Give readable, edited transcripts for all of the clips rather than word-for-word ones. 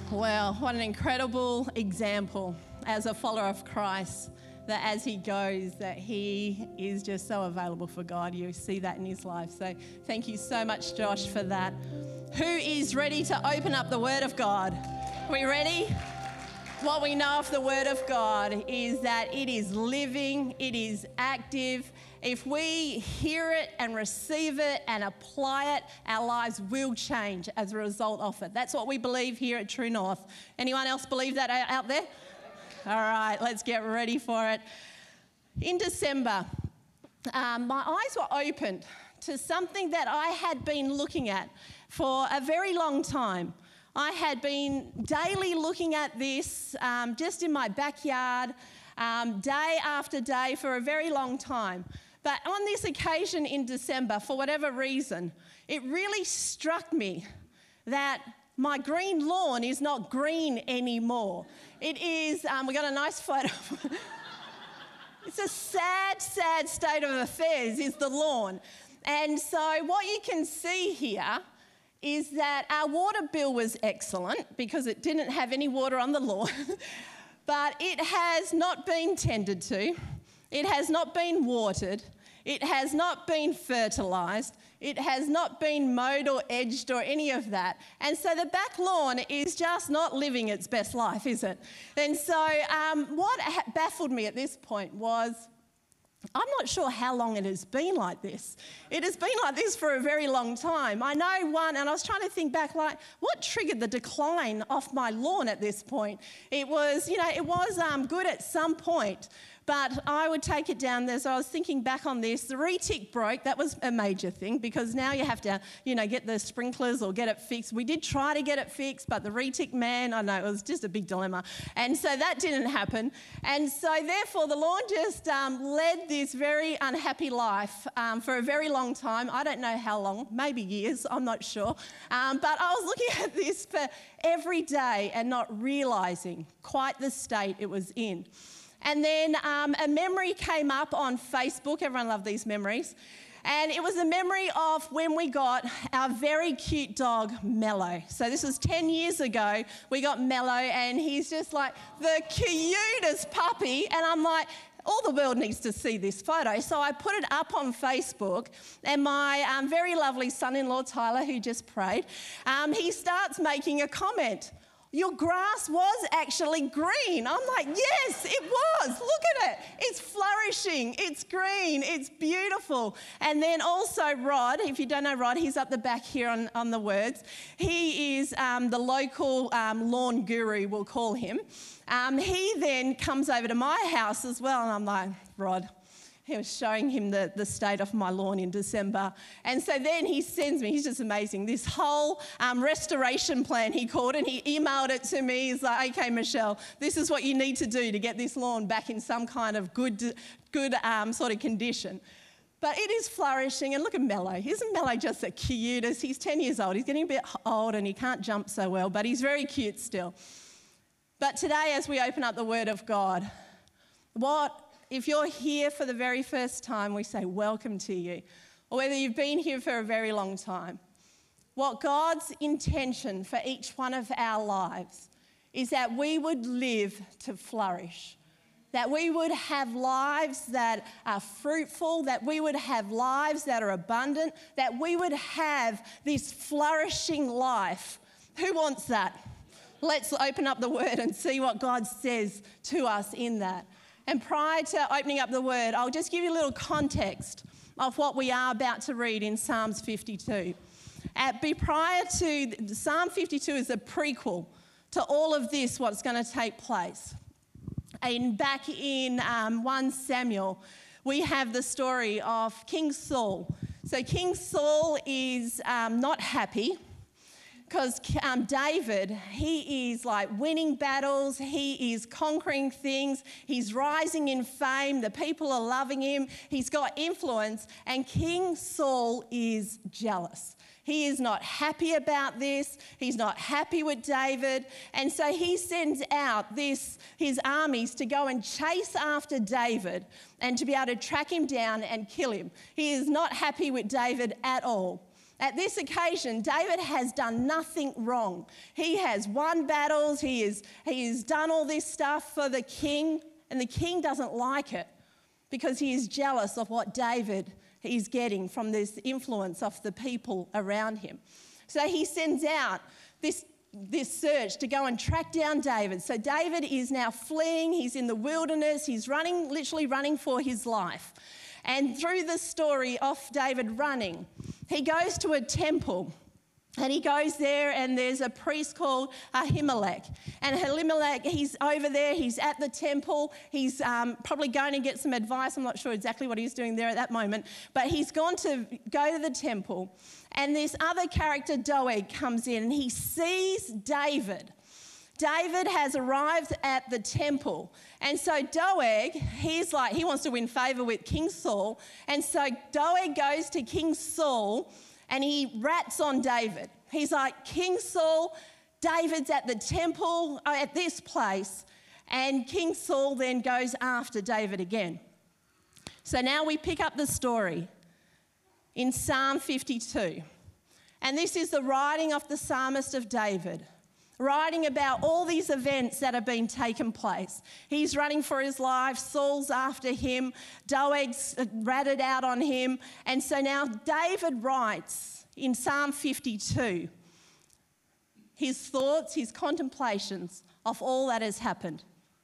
Well, what an incredible example as a follower of Christ, that as he goes, that he is just so available for God. You see that in his life. So thank you so much, Josh, for that. Who is ready to open up the Word of God? Are we ready? What we know of the Word of God is that it is living, it is active. If we hear it and receive it and apply it, our lives will change as a result of it. That's what we believe here at True North. Anyone else believe that out there? All right, let's get ready for it. In December, my eyes were opened to something that I had been looking at for a very long time. I had been daily looking at this just in my backyard, day after day for a very long time. But on this occasion in December, for whatever reason, it really struck me that my green lawn is not green anymore. It is, we got a nice photo. It's a sad, sad state of affairs is the lawn. And so what you can see here is that our water bill was excellent because it didn't have any water on the lawn, but it has not been tended to. It has not been watered. It has not been fertilised. It has not been mowed or edged or any of that. And so the back lawn is just not living its best life, is it? And so what baffled me at this point was, I'm not sure how long it has been like this. It has been like this for a very long time. I know one, and I was trying to think back, like, what triggered the decline off my lawn at this point? It was, it was good at some point, but I would take it down there. So I was thinking back on this. The retic broke. That was a major thing because now you have to, get the sprinklers or get it fixed. We did try to get it fixed, but the retic man, I know, it was just a big dilemma. And so that didn't happen. And so therefore the lawn just led this very unhappy life for a very long time. I don't know how long, maybe years, I'm not sure. But I was looking at this for every day and not realising quite the state it was in. And then a memory came up on Facebook. Everyone loved these memories. And it was a memory of when we got our very cute dog, Mello. So this was 10 years ago. We got Mello, and he's just like the cutest puppy. And I'm like, all the world needs to see this photo. So I put it up on Facebook, and my very lovely son-in-law, Tyler, who just prayed, he starts making a comment. Your grass was actually green. I'm like, yes, it was. Look at it. It's flourishing. It's green. It's beautiful. And then also Rod, if you don't know Rod, he's up the back here on the words. He is the local lawn guru, we'll call him. He then comes over to my house as well, and I'm like, Rod, he was showing him the state of my lawn in December. And so then he sends me, he's just amazing, this whole restoration plan, he called, and he emailed it to me. He's like, okay, Michelle, this is what you need to do to get this lawn back in some kind of good sort of condition. But it is flourishing, and look at Mello. Isn't Mello just the cutest? He's 10 years old. He's getting a bit old and he can't jump so well, but he's very cute still. But today, as we open up the Word of God, if you're here for the very first time, we say welcome to you. Or whether you've been here for a very long time, what God's intention for each one of our lives is that we would live to flourish, that we would have lives that are fruitful, that we would have lives that are abundant, that we would have this flourishing life. Who wants that? Let's open up the Word and see what God says to us in that. And prior to opening up the Word, I'll just give you a little context of what we are about to read in Psalms 52. Prior to Psalm 52 is a prequel to all of this, what's going to take place. And back in 1 Samuel, we have the story of King Saul. So King Saul is not happy, because David, he is like winning battles, he is conquering things, he's rising in fame, the people are loving him, he's got influence, and King Saul is jealous. He is not happy about this, he's not happy with David, and so he sends out his armies to go and chase after David and to be able to track him down and kill him. He is not happy with David at all. At this occasion, David has done nothing wrong. He has won battles. He has done all this stuff for the king, and the king doesn't like it because he is jealous of what David is getting from this influence of the people around him. So he sends out this search to go and track down David. So David is now fleeing. He's in the wilderness. He's literally running for his life. And through the story of David running, he goes to a temple. And he goes there, and there's a priest called Ahimelech. And Ahimelech, he's over there. He's at the temple. He's probably going to get some advice. I'm not sure exactly what he's doing there at that moment. But he's gone to go to the temple. And this other character, Doeg, comes in, and he sees David. David has arrived at the temple. And so Doeg, he wants to win favour with King Saul. And so Doeg goes to King Saul and he rats on David. He's like, King Saul, David's at the temple at this place. And King Saul then goes after David again. So now we pick up the story in Psalm 52. And this is the writing of the psalmist of David, writing about all these events that have been taken place. He's running for his life. Saul's after him. Doeg's ratted out on him. And so now David writes in Psalm 52 his thoughts, his contemplations of all that has happened.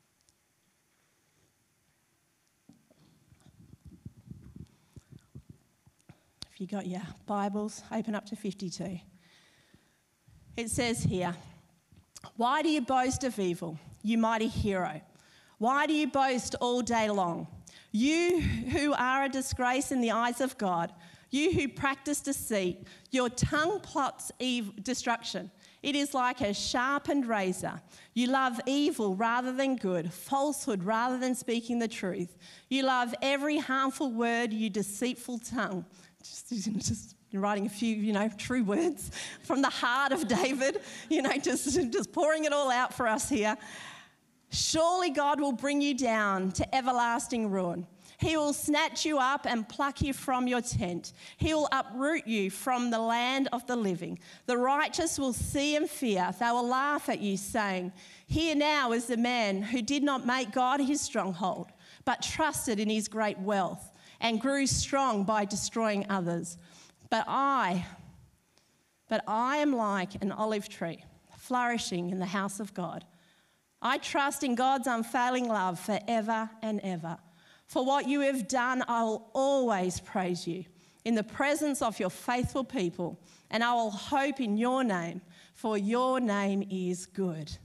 If you got your Bibles, open up to 52. It says here, "Why do you boast of evil, you mighty hero? Why do you boast all day long? You who are a disgrace in the eyes of God, you who practice deceit, your tongue plots destruction. It is like a sharpened razor. You love evil rather than good, falsehood rather than speaking the truth. You love every harmful word, you deceitful tongue." Just writing a few, true words from the heart of David, just pouring it all out for us here. "Surely God will bring you down to everlasting ruin. He will snatch you up and pluck you from your tent. He will uproot you from the land of the living. The righteous will see and fear. They will laugh at you, saying, 'Here now is the man who did not make God his stronghold, but trusted in his great wealth and grew strong by destroying others. But I am like an olive tree, flourishing in the house of God. I trust in God's unfailing love forever and ever. For what you have done, I will always praise you in the presence of your faithful people, and I will hope in your name, for your name is good."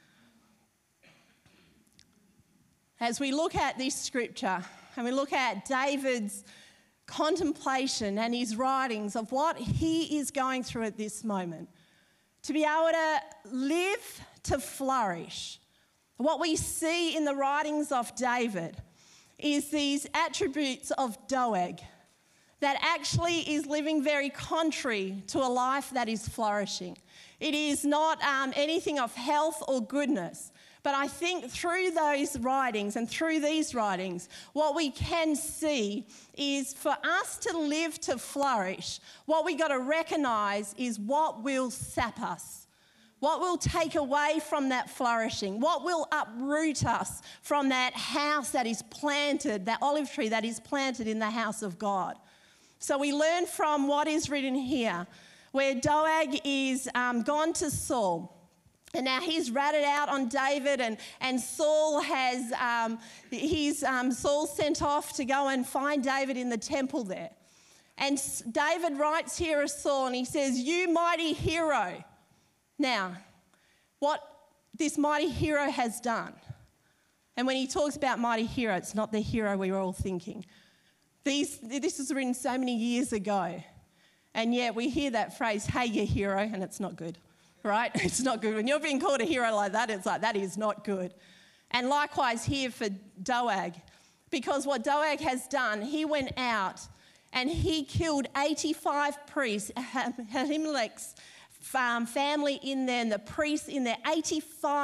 As we look at this scripture and we look at David's contemplation and his writings of what he is going through at this moment, to be able to live to flourish, what we see in the writings of David is these attributes of Doeg that actually is living very contrary to a life that is flourishing. It is not anything of health or goodness. But I think through those writings and through these writings, what we can see is for us to live to flourish, what we got to recognise is what will sap us, what will take away from that flourishing, what will uproot us from that house that is planted, that olive tree that is planted in the house of God. So we learn from what is written here, where Doeg is gone to Saul. And now he's ratted out on David, and Saul has Saul sent off to go and find David in the temple there. And David writes here of Saul, and he says, "You mighty hero." Now, what this mighty hero has done, and when he talks about mighty hero, it's not the hero we were all thinking. This was written so many years ago, and yet we hear that phrase, "Hey, you hero," and it's not good. Right? It's not good. When you're being called a hero like that, it's like, that is not good. And likewise here for Doeg, because what Doeg has done, he went out and he killed 85 priests, Ahimelech's family in there, and the priests in there, 85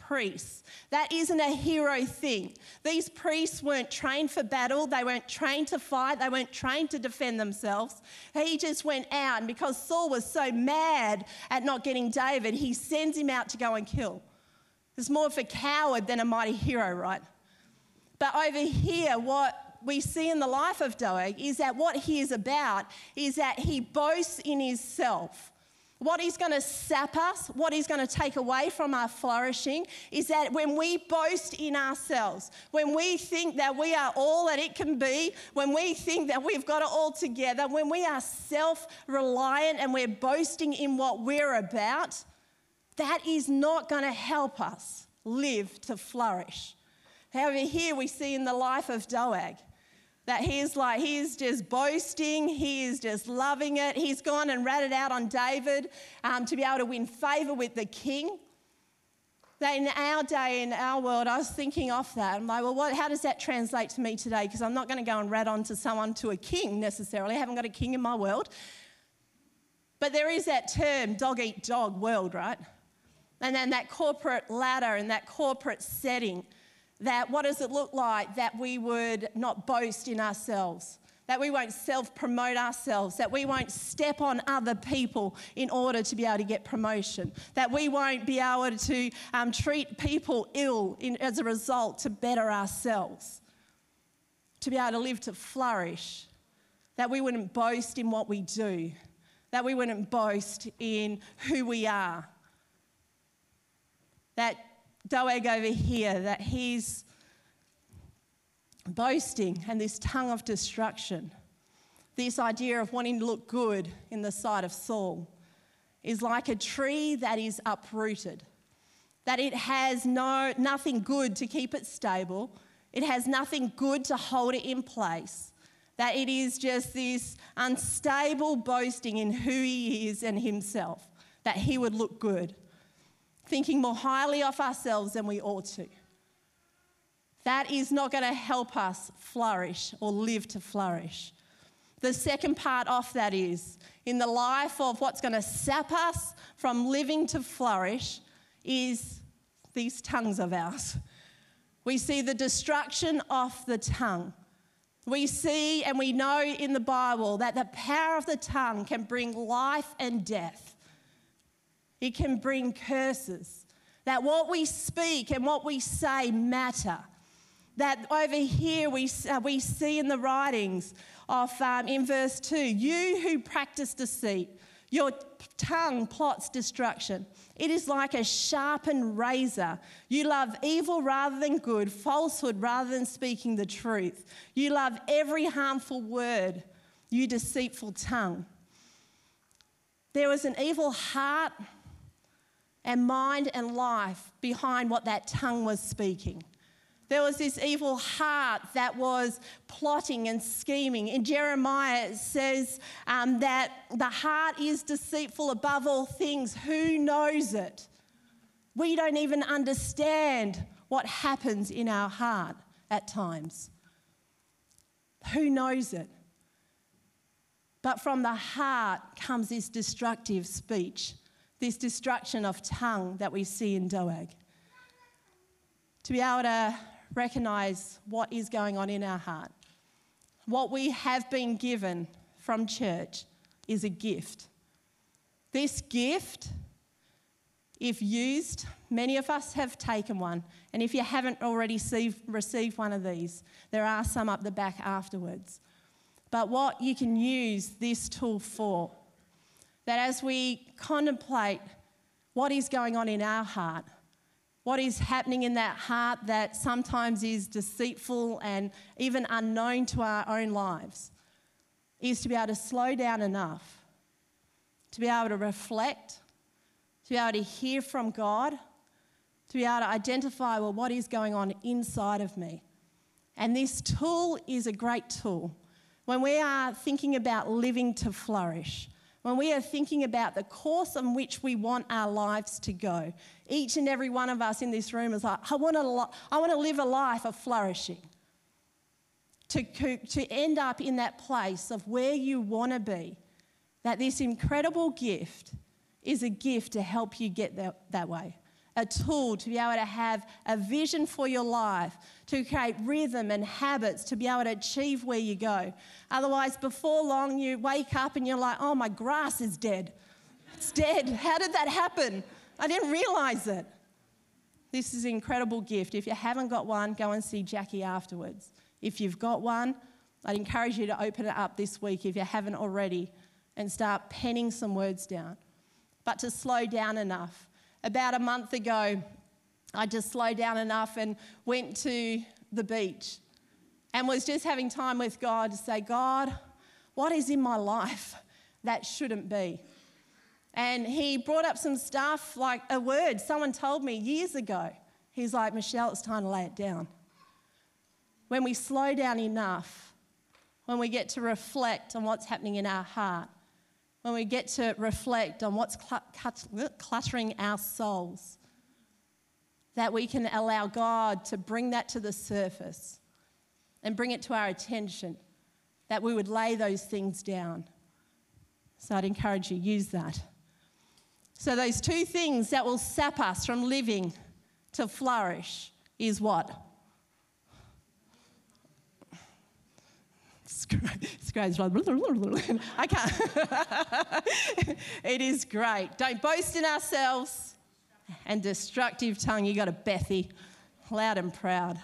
priests. That isn't a hero thing. These priests weren't trained for battle. They weren't trained to fight. They weren't trained to defend themselves. He just went out, and because Saul was so mad at not getting David, he sends him out to go and kill. It's more of a coward than a mighty hero, right? But over here, what we see in the life of Doeg is that what he is about is that he boasts in himself. What is going to sap us, what is going to take away from our flourishing is that when we boast in ourselves, when we think that we are all that it can be, when we think that we've got it all together, when we are self-reliant and we're boasting in what we're about, that is not going to help us live to flourish. However, here we see in the life of Doeg that he's just boasting, he is just loving it. He's gone and ratted out on David to be able to win favour with the king. That in our day, in our world, I was thinking off that. I'm like, well, how does that translate to me today? Because I'm not going to go and rat on to a king necessarily. I haven't got a king in my world. But there is that term, dog-eat-dog world, right? And then that corporate ladder and that corporate setting. That what does it look like that we would not boast in ourselves, that we won't self-promote ourselves, that we won't step on other people in order to be able to get promotion, that we won't be able to treat people ill as a result to better ourselves, to be able to live to flourish, that we wouldn't boast in what we do, that we wouldn't boast in who we are, that Doeg over here, that he's boasting and this tongue of destruction, this idea of wanting to look good in the sight of Saul, is like a tree that is uprooted, that it has nothing good to keep it stable, it has nothing good to hold it in place, that it is just this unstable boasting in who he is and himself, that he would look good, thinking more highly of ourselves than we ought to. That is not going to help us flourish or live to flourish. The second part of that is, in the life of what's going to sap us from living to flourish, is these tongues of ours. We see the destruction of the tongue. We see and we know in the Bible that the power of the tongue can bring life and death. It can bring curses. That what we speak and what we say matter. That over here we see in the writings of in verse 2, you who practice deceit, your tongue plots destruction. It is like a sharpened razor. You love evil rather than good, falsehood rather than speaking the truth. You love every harmful word, you deceitful tongue. There was an evil heart and mind and life behind what that tongue was speaking. There was this evil heart that was plotting and scheming. In Jeremiah, it says that the heart is deceitful above all things. Who knows it? We don't even understand what happens in our heart at times. Who knows it? But from the heart comes this destructive speech, this destruction of tongue that we see in Doeg. To be able to recognise what is going on in our heart. What we have been given from church is a gift. This gift, if used, many of us have taken one, and if you haven't already received one of these, there are some up the back afterwards. But what you can use this tool for, that as we contemplate what is going on in our heart, what is happening in that heart that sometimes is deceitful and even unknown to our own lives, is to be able to slow down enough, to be able to reflect, to be able to hear from God, to be able to identify, well, what is going on inside of me. And this tool is a great tool. When we are thinking about living to flourish, when we are thinking about the course on which we want our lives to go, each and every one of us in this room is like, I want to live a life of flourishing. To end up in that place of where you want to be, that this incredible gift is a gift to help you get that way. a tool to be able to have a vision for your life, to create rhythm and habits to be able to achieve where you go. Otherwise, before long, you wake up and you're like, oh, my grass is dead. It's dead. How did that happen? I didn't realise it. This is an incredible gift. If you haven't got one, go and see Jackie afterwards. If you've got one, I'd encourage you to open it up this week if you haven't already and start penning some words down. But to slow down enough. About a month ago, I just slowed down enough and went to the beach and was just having time with God to say, God, what is in my life that shouldn't be? And he brought up some stuff like a word someone told me years ago. He's like, Michelle, it's time to lay it down. When we slow down enough, when we get to reflect on what's happening in our heart, when we get to reflect on what's cluttering our souls, that we can allow God to bring that to the surface and bring it to our attention, that we would lay those things down. So I'd encourage you, use that. So those two things that will sap us from living to flourish is what? It's great. I can't. It is great. Don't boast in ourselves. And destructive tongue, you got a Bethy, loud and proud.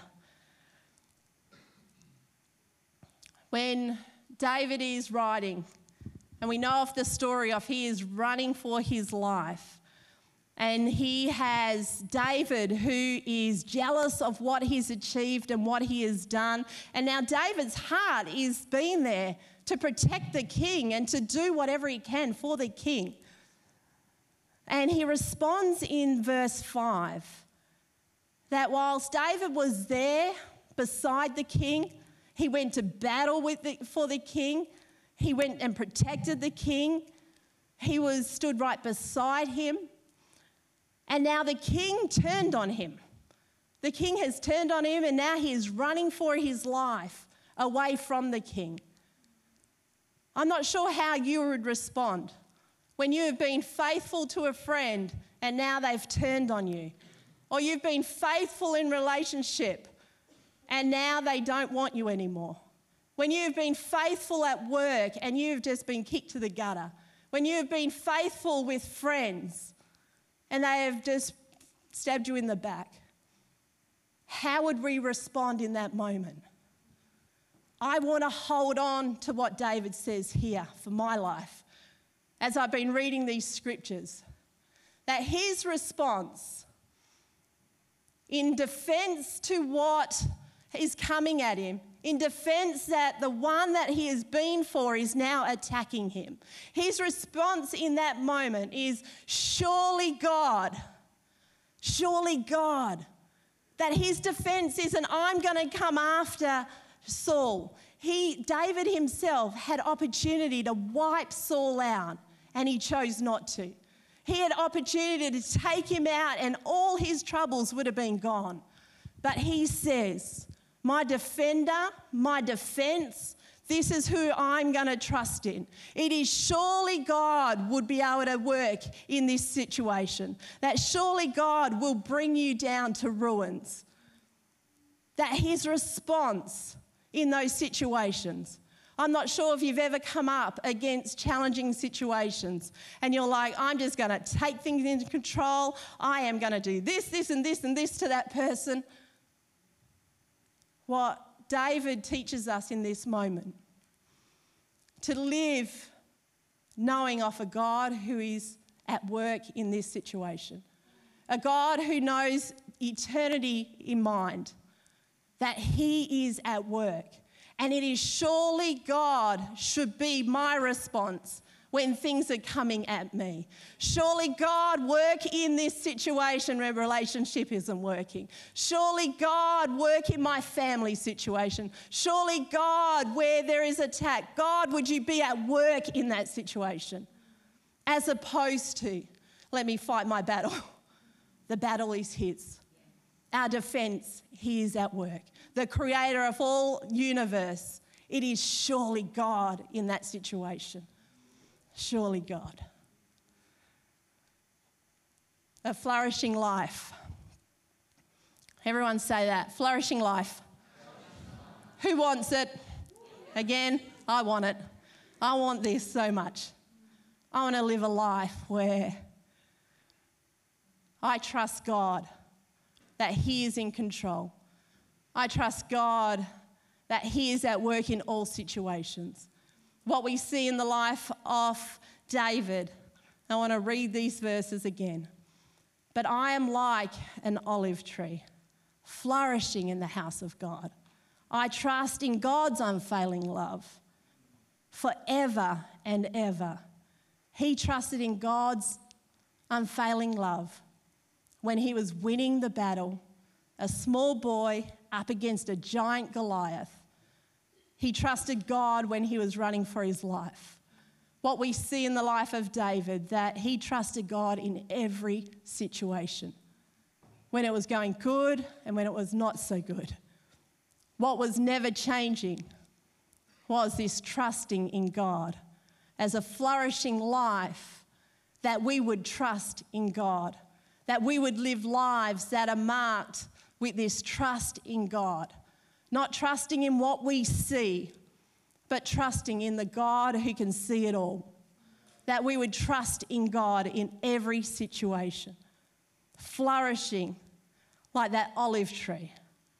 When David is writing, and we know of the story of he is running for his life, and he has David who is jealous of what he's achieved and what he has done. And now David's heart is being there to protect the king and to do whatever he can for the king. And he responds in verse 5 that whilst David was there beside the king, he went to battle for the king. He went and protected the king. He stood right beside him. And now the king turned on him. The king has turned on him, and now he is running for his life away from the king. I'm not sure how you would respond when you have been faithful to a friend and now they've turned on you. Or you've been faithful in relationship and now they don't want you anymore. When you've been faithful at work and you've just been kicked to the gutter. When you've been faithful with friends and they have just stabbed you in the back. How would we respond in that moment? I want to hold on to what David says here for my life as I've been reading these scriptures. That his response in defense to what is coming at him, in defense that the one that he has been for is now attacking him. His response in that moment is, surely God. That his defense isn't, I'm going to come after Saul. David himself had opportunity to wipe Saul out and he chose not to. He had opportunity to take him out and all his troubles would have been gone. But he says, my defender, my defense, this is who I'm going to trust in. It is surely God would be able to work in this situation. That surely God will bring you down to ruins. That his response in those situations. I'm not sure if you've ever come up against challenging situations and you're like, I'm just going to take things into control. I am going to do this, this, and this, and this to that person. What David teaches us in this moment, to live knowing of a God who is at work in this situation, a God who knows eternity in mind, that he is at work. And it is surely God should be my response when things are coming at me. Surely God work in this situation where relationship isn't working. Surely God work in my family situation. Surely God, where there is attack, God, would you be at work in that situation? As opposed to, let me fight my battle. The battle is his. Our defense, he is at work. The creator of all universe, it is surely God in that situation. Surely God. A flourishing life. Everyone say that. Flourishing life. Who wants it? Again, I want it. I want this so much. I want to live a life where I trust God that He is in control. I trust God that He is at work in all situations. What we see in the life of David, I want to read these verses again. But I am like an olive tree, flourishing in the house of God. I trust in God's unfailing love forever and ever. He trusted in God's unfailing love when he was winning the battle, a small boy up against a giant Goliath. He trusted God when he was running for his life. What we see in the life of David, that he trusted God in every situation, when it was going good and when it was not so good. What was never changing was this trusting in God as a flourishing life, that we would trust in God, that we would live lives that are marked with this trust in God, not trusting in what we see, but trusting in the God who can see it all, that we would trust in God in every situation, flourishing like that olive tree.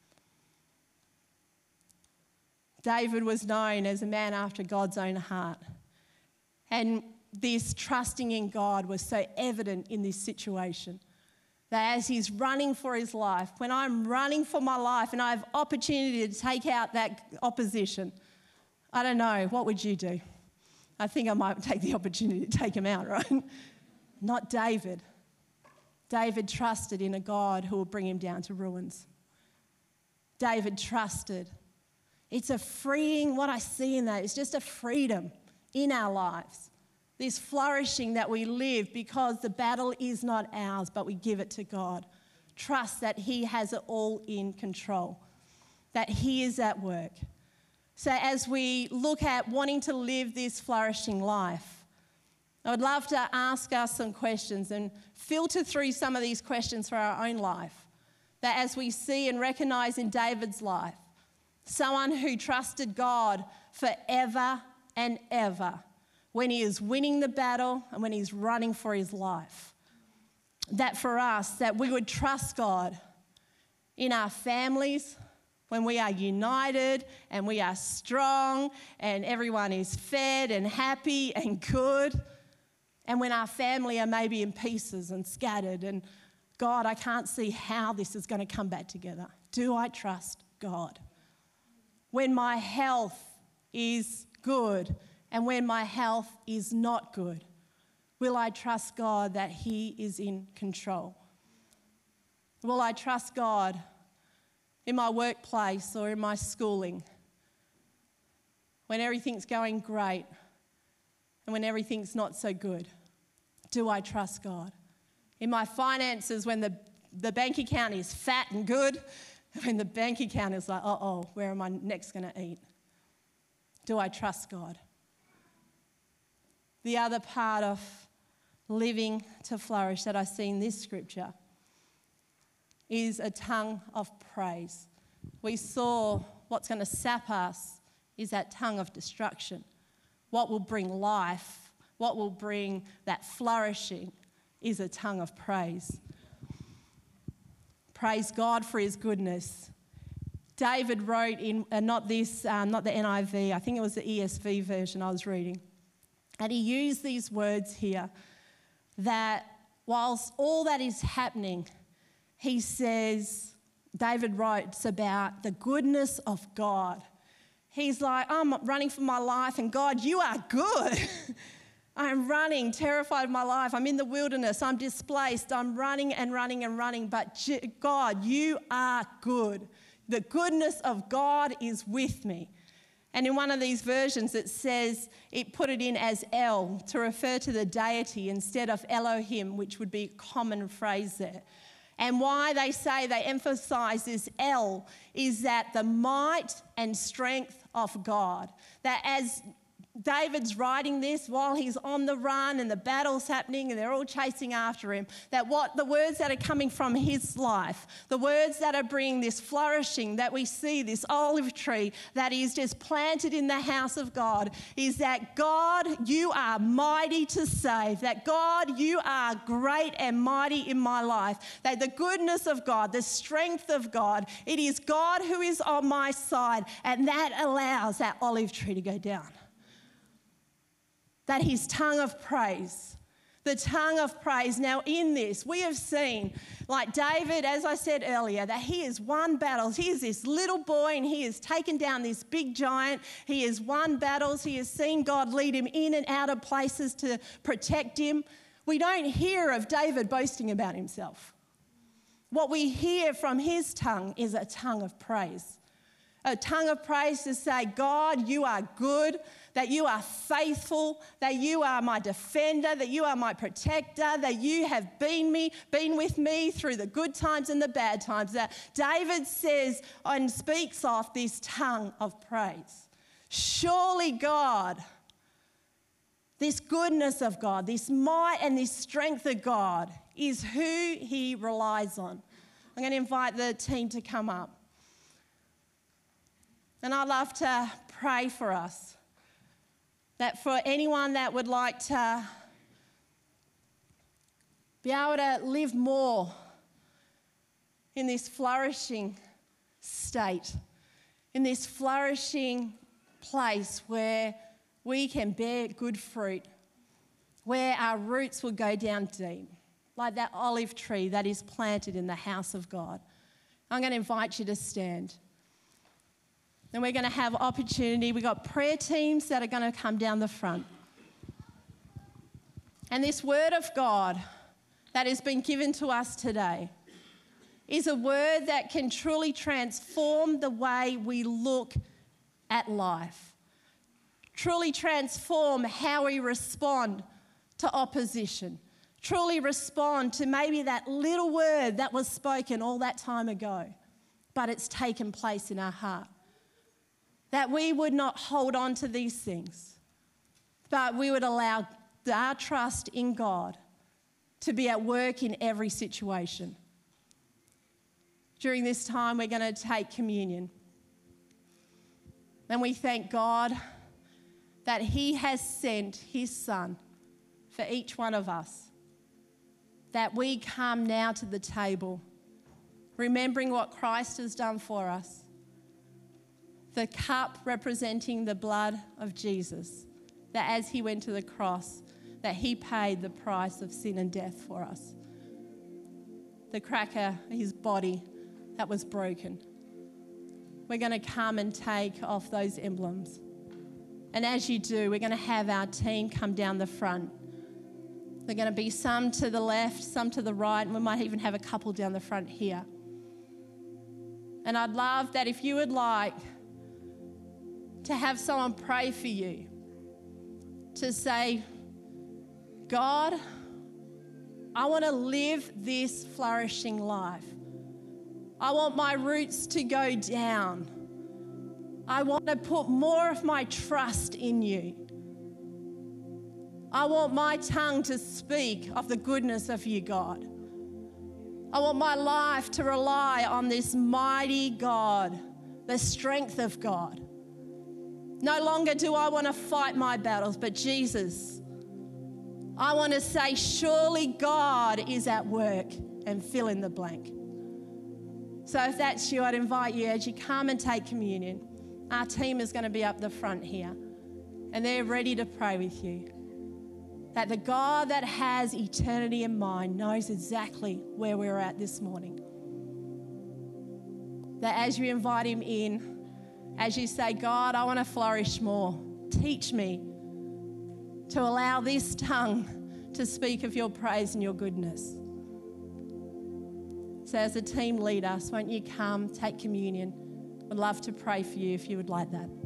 David was known as a man after God's own heart, and this trusting in God was so evident in this situation, that as he's running for his life, when I'm running for my life and I have opportunity to take out that opposition, I don't know, what would you do? I think I might take the opportunity to take him out, right? Not David. David trusted in a God who will bring him down to ruins. David trusted. It's a freeing, what I see in that is just a freedom in our lives. This flourishing that we live because the battle is not ours, but we give it to God. Trust that He has it all in control, that He is at work. So as we look at wanting to live this flourishing life, I would love to ask us some questions and filter through some of these questions for our own life. That as we see and recognize in David's life, someone who trusted God forever and ever, when he is winning the battle and when he's running for his life. That for us, that we would trust God in our families, when we are united and we are strong and everyone is fed and happy and good, and when our family are maybe in pieces and scattered and God, I can't see how this is going to come back together. Do I trust God? When my health is good and when my health is not good, will I trust God that He is in control? Will I trust God in my workplace or in my schooling when everything's going great and when everything's not so good? Do I trust God? In my finances, when the bank account is fat and good, when the bank account is like, uh-oh, where am I next going to eat? Do I trust God? The other part of living to flourish that I see in this scripture is a tongue of praise. We saw what's going to sap us is that tongue of destruction. What will bring life, what will bring that flourishing is a tongue of praise. Praise God for His goodness. David wrote in, not the NIV, I think it was the ESV version I was reading. And he used these words here that whilst all that is happening, he says, David writes about the goodness of God. He's like, I'm running for my life and God, you are good. I'm running, terrified of my life. I'm in the wilderness. I'm displaced. I'm running and running and running. But God, you are good. The goodness of God is with me. And in one of these versions, it says, it put it in as El to refer to the deity instead of Elohim, which would be a common phrase there. And why they emphasize this El is that the might and strength of God. That as David's writing this while he's on the run and the battle's happening and they're all chasing after him, that what the words that are coming from his life, the words that are bringing this flourishing, that we see this olive tree that is just planted in the house of God, is that God, you are mighty to save, that God, you are great and mighty in my life, that the goodness of God, the strength of God, it is God who is on my side, and that allows that olive tree to go down. That his tongue of praise, the tongue of praise. Now in this, we have seen, like David, as I said earlier, that he has won battles. He is this little boy and he has taken down this big giant. He has won battles. He has seen God lead him in and out of places to protect him. We don't hear of David boasting about himself. What we hear from his tongue is a tongue of praise. A tongue of praise to say, God, you are good, that you are faithful, that you are my defender, that you are my protector, that you have been with me through the good times and the bad times. That David says and speaks of this tongue of praise. Surely God, this goodness of God, this might and this strength of God is who he relies on. I'm going to invite the team to come up. And I'd love to pray for us, that for anyone that would like to be able to live more in this flourishing state, in this flourishing place where we can bear good fruit, where our roots will go down deep, like that olive tree that is planted in the house of God. I'm going to invite you to stand. And we're going to have opportunity. We've got prayer teams that are going to come down the front. And this word of God that has been given to us today is a word that can truly transform the way we look at life, truly transform how we respond to opposition, truly respond to maybe that little word that was spoken all that time ago, but it's taken place in our heart. That we would not hold on to these things, but we would allow our trust in God to be at work in every situation. During this time, we're going to take communion. And we thank God that he has sent his Son for each one of us, that we come now to the table, remembering what Christ has done for us. The cup representing the blood of Jesus, that as he went to the cross, that he paid the price of sin and death for us. The cracker, his body that was broken. We're going to come and take off those emblems. And as you do, we're going to have our team come down the front. They're going to be some to the left, some to the right, and we might even have a couple down the front here. And I'd love that if you would like to have someone pray for you, to say, God, I want to live this flourishing life. I want my roots to go down. I want to put more of my trust in you. I want my tongue to speak of the goodness of you, God. I want my life to rely on this mighty God, the strength of God. No longer do I want to fight my battles, but Jesus, I want to say, surely God is at work, and fill in the blank. So if that's you, I'd invite you as you come and take communion. Our team is going to be up the front here, and they're ready to pray with you. That the God that has eternity in mind knows exactly where we're at this morning. That as you invite him in, as you say, God, I want to flourish more. Teach me to allow this tongue to speak of your praise and your goodness. So as a team leader, won't you come, take communion? I'd love to pray for you if you would like that.